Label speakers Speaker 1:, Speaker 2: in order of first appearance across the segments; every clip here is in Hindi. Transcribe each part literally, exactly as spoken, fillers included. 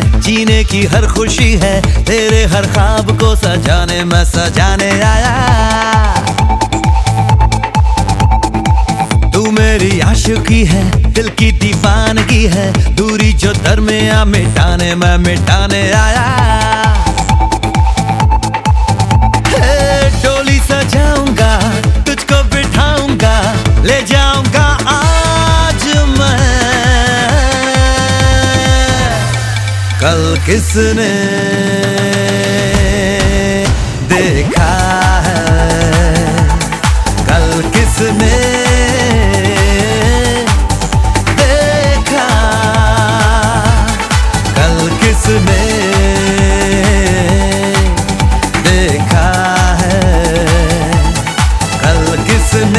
Speaker 1: जीने की हर खुशी है, तेरे हर ख्वाब को सजाने मैं सजाने आया। तू मेरी आशिकी है, दिल की दीवानगी है, दूरी जो दरमियां मिटाने मैं मिटाने आया। डोली सजाऊंगा, तुझको बिठाऊंगा, ले जाऊंगा आज मैं। कल किसने देखा है, कल किसने देखा, कल किसने देखा है, कल किसने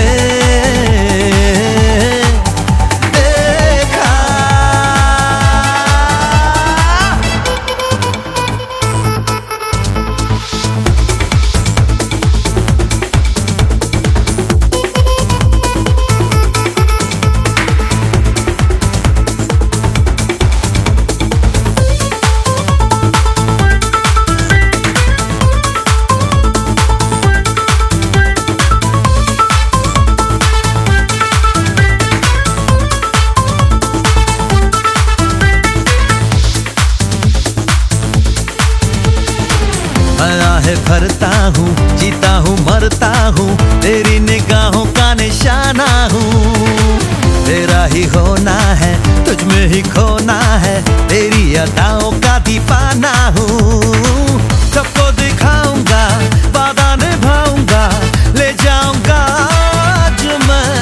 Speaker 1: भरता हूँ, जीता हूँ, मरता हूँ, तेरी निगाहों का निशाना हूँ। तेरा ही होना है, तुझ में ही खोना है, तेरी अदाओं का दीवाना हूँ। सबको दिखाऊंगा, वादा निभाऊंगा, ले जाऊंगा आज मैं।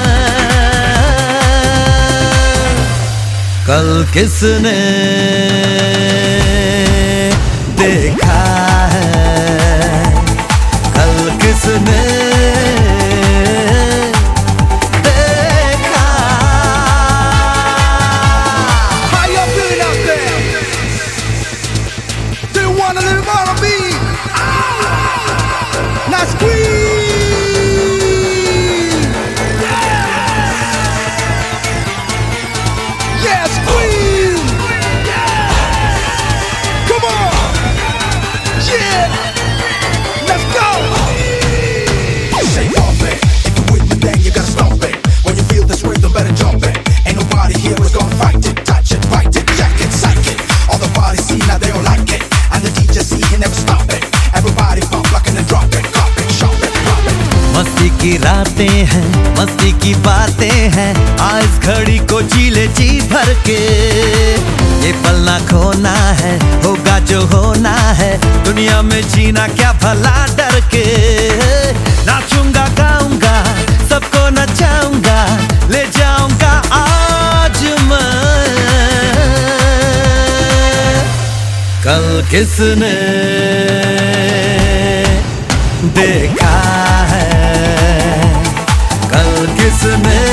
Speaker 1: कल किसने देखा है, किसने देखा।
Speaker 2: How you feeling out there? Do you want a little more of me? Now squeeze. Yeah, squeeze. Come on. Yeah. Let's go. Better jump it. Ain't nobody here who's gonna fight it. Touch it, fight it, jack it, psych it. All the parties see now they don't like it, and the D J see he never stop it. Everybody pump like and drop it, cop it, shop it, drop it.
Speaker 1: मस्ती की रातें हैं, मस्ती की बातें हैं, आज घड़ी को जी ले जी भर के। ये पल ना खोना है, होगा जो होना है, दुनिया में जीना क्या भला डर के। नाचूंगा गाऊंगा, सबको नचाऊंगा, ले जाऊंगा आज मैं। कल किसने देखा है, कल किसने